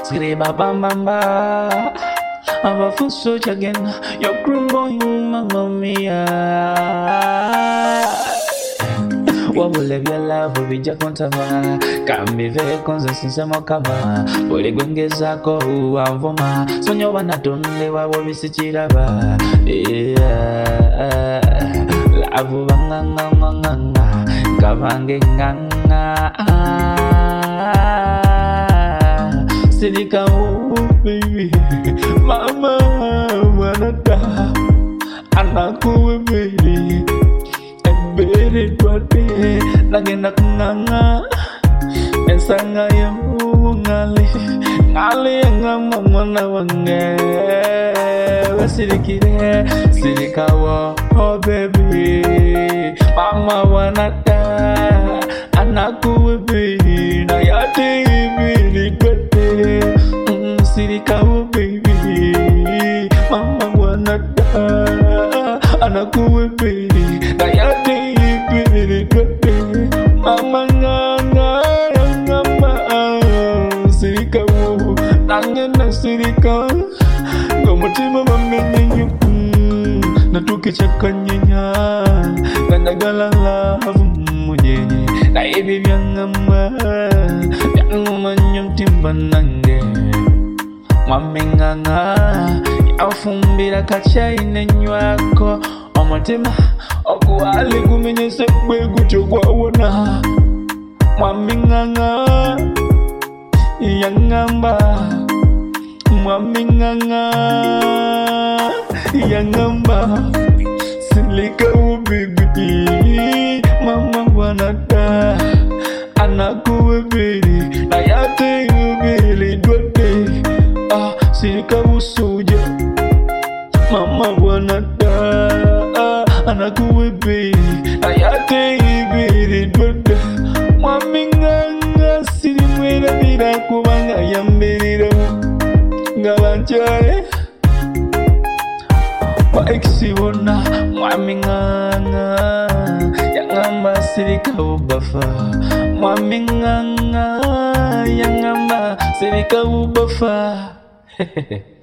Skriba bam bam ba. Abafuso again. Your crumbo mamma mia. Wabule byala bubijja kontama kambive konze sinsemo kama buli gwengezako uwanvuma sonyo banatonde wabo bisikiraba lavu banganga kabange nganga Silika baby mama wanata anaku baby Bere dwate nagenda kunganga ensanga ya ngale ngama mwana wange wasirikire sirikawa oh baby mama wanata anaku baby na yate bere dwate sirikawa baby mama wanata anaku baby na yate Mama nganga sirika wo nangena sirika ngomutima bamenye na tukichakanyenya ngandagala love munyenye na ibi byangamba byangumanyumtimba nange mama nganga yafumbira kachaine nywako omutima okuwali kumenyese kwe gutyo gwawona mwaminganga yangamba mwaminganga yangamba silika ubibi mama wanata anakuwebiri na yate ubili dwate silika usuja mama wanata anakuwebe ayate ibiri dwada mwaminganga sirimwera bira kubanga yambirira ngabanjaye wa exibona mwaminganga yangamba sirika ubafa mwaminganga yangamba sirika ubafa